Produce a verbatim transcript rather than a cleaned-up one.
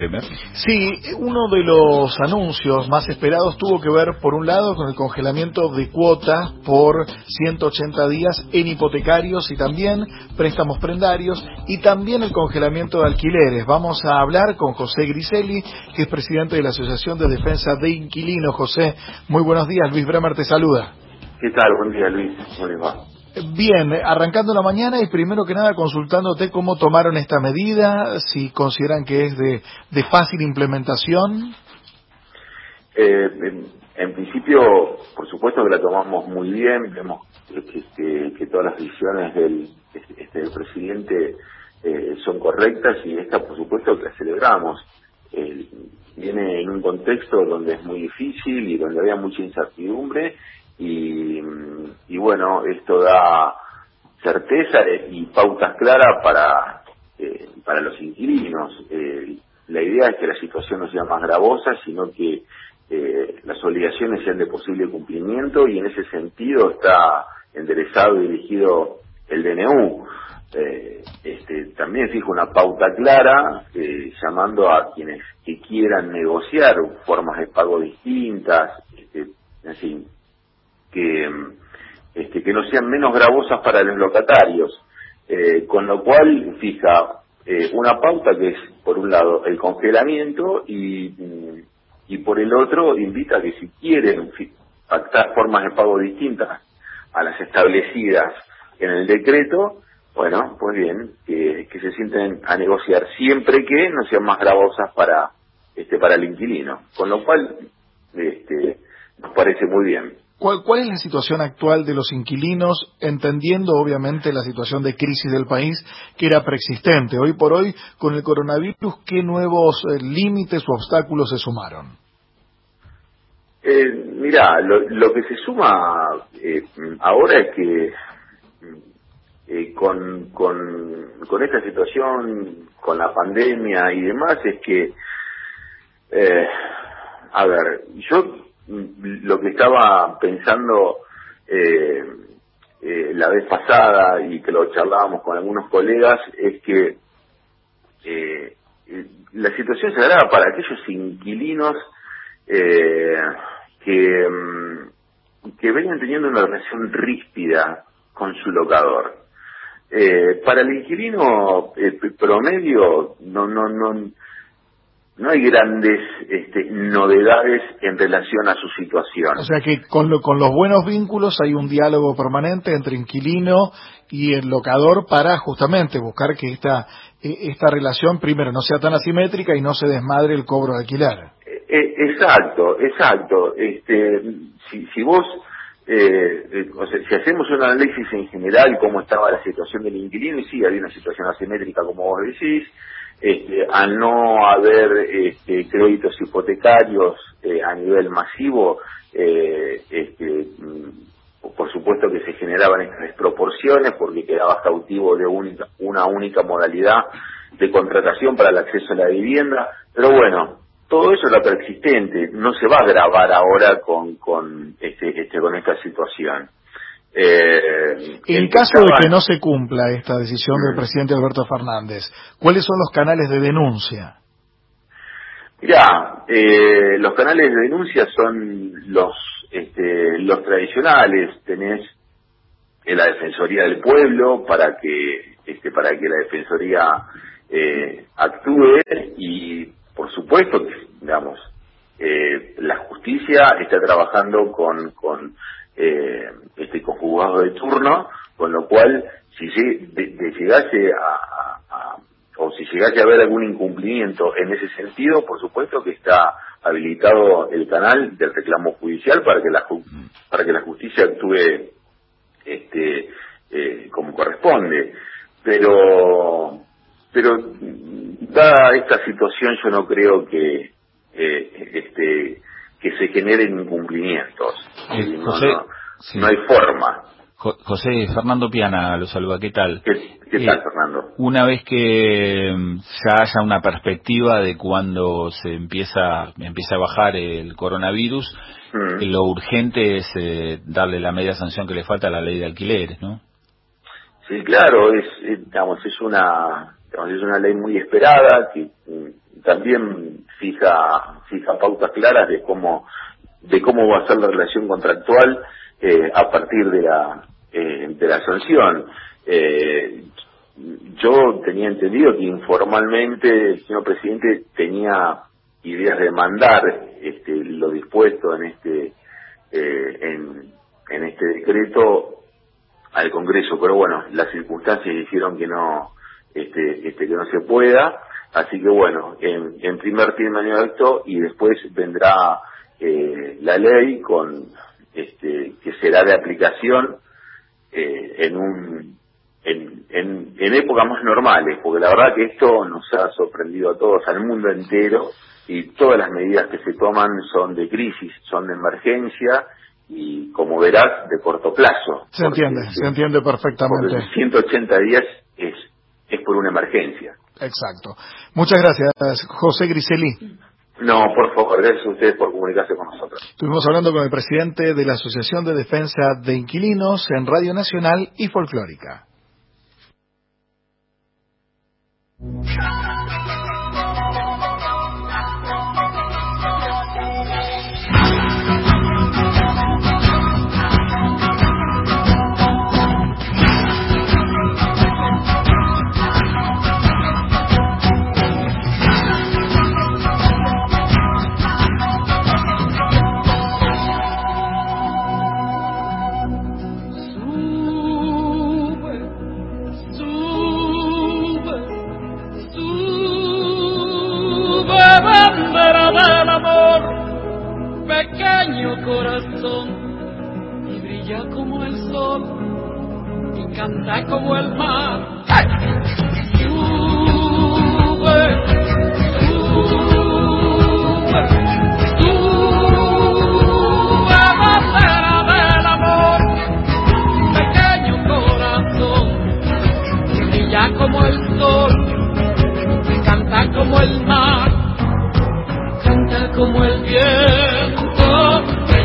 Sí, uno de los anuncios más esperados tuvo que ver, por un lado, con el congelamiento de cuotas por ciento ochenta días en hipotecarios y también préstamos prendarios, y también el congelamiento de alquileres. Vamos a hablar con José Griselli, que es presidente de la Asociación de Defensa de Inquilinos. José, muy buenos días. Luis Bremer te saluda. ¿Qué tal? Buen día, Luis. ¿Cómo les va? Bien, arrancando la mañana y primero que nada consultándote cómo tomaron esta medida, si consideran que es de, de fácil implementación. Eh, en, en principio, por supuesto que la tomamos muy bien, vemos que, que, que todas las decisiones del, este, del presidente eh, son correctas y esta, por supuesto, que la celebramos. Eh, viene en un contexto donde es muy difícil y donde había mucha incertidumbre. Y, y bueno, esto da certeza y pautas claras para eh, para los inquilinos. Eh, la idea es que la situación no sea más gravosa, sino que eh, las obligaciones sean de posible cumplimiento, y en ese sentido está enderezado y dirigido el D N U. Eh, este, también fija una pauta clara, eh, llamando a quienes que quieran negociar formas de pago distintas, este, en fin, que este, que no sean menos gravosas para los locatarios, eh, con lo cual fija eh, una pauta que es, por un lado, el congelamiento y, y por el otro invita a que si quieren pactar formas de pago distintas a las establecidas en el decreto, bueno, pues bien, que, que se sienten a negociar siempre que no sean más gravosas para este para el inquilino, con lo cual este, nos parece muy bien. ¿Cuál, ¿Cuál es la situación actual de los inquilinos, entendiendo obviamente la situación de crisis del país que era preexistente? Hoy por hoy, con el coronavirus, ¿qué nuevos eh, límites o obstáculos se sumaron? Eh, mirá, lo, lo que se suma eh, ahora es que eh, con, con, con esta situación, con la pandemia y demás, es que, eh, a ver, yo lo que estaba pensando eh, eh, la vez pasada y que lo charlábamos con algunos colegas es que eh, la situación se dará para aquellos inquilinos eh, que, que vengan teniendo una relación ríspida con su locador. Eh, para el inquilino eh, promedio no no no no hay grandes este, novedades en relación a su situación. O sea que con, lo, con los buenos vínculos hay un diálogo permanente entre inquilino y el locador para justamente buscar que esta esta relación primero no sea tan asimétrica y no se desmadre el cobro de alquiler. Eh, exacto, exacto. Este, si, si vos, eh, eh, o sea, si hacemos un análisis en general cómo estaba la situación del inquilino, y sí, había una situación asimétrica como vos decís. Este, al no haber este, créditos hipotecarios eh, a nivel masivo, eh, este, por supuesto que se generaban estas desproporciones porque quedabas cautivo de única, una única modalidad de contratación para el acceso a la vivienda, pero bueno, todo eso era preexistente, no se va a agravar ahora con, con, este, este, con esta situación. Eh, en caso de que no se cumpla esta decisión del presidente Alberto Fernández, ¿cuáles son los canales de denuncia? Mirá, eh, los canales de denuncia son los este, los tradicionales. Tenés eh, la Defensoría del Pueblo para que este, para que la Defensoría eh, actúe, y por supuesto que, digamos, eh, la justicia está trabajando con con eh, este con juzgados de turno, con lo cual si de, de llegase a, a, a o si llegase a haber algún incumplimiento en ese sentido, por supuesto que está habilitado el canal del reclamo judicial para que la para que la justicia actúe este eh, como corresponde. Pero pero dada esta situación, yo no creo que eh, este que se generen incumplimientos. Eh, no, José, no, sí. no hay forma. Jo- José, Fernando Piana lo saluda, ¿qué tal? ¿Qué, qué tal, Fernando? Una vez que mm, ya haya una perspectiva de cuando se empieza empieza a bajar el coronavirus, Mm. eh, lo urgente es eh, darle la media sanción que le falta a la ley de alquileres, ¿no? Sí, claro, es, es, digamos, es una, digamos, es una ley muy esperada que, también fija fija pautas claras de cómo de cómo va a ser la relación contractual eh, a partir de la eh, de la sanción. Eh, yo tenía entendido que informalmente el señor presidente tenía ideas de mandar este, lo dispuesto en este eh, en, en este decreto al Congreso, pero bueno, las circunstancias hicieron que no este, este que no se pueda, así que bueno, en, en primer término esto y después vendrá eh, la ley con este que será de aplicación eh, en un en, en, en épocas más normales, porque la verdad que esto nos ha sorprendido a todos, al mundo entero, y todas las medidas que se toman son de crisis, son de emergencia y, como verás, de corto plazo. Se entiende, se entiende perfectamente. Porque ciento ochenta días es, es por una emergencia. Exacto. Muchas gracias, José Griseli. No, por favor, gracias a ustedes por comunicarse con nosotros. Estuvimos hablando con el presidente de la Asociación de Defensa de Inquilinos en Radio Nacional y Folclórica. Corazón y brilla como el sol y canta como el mar. ¡Ay!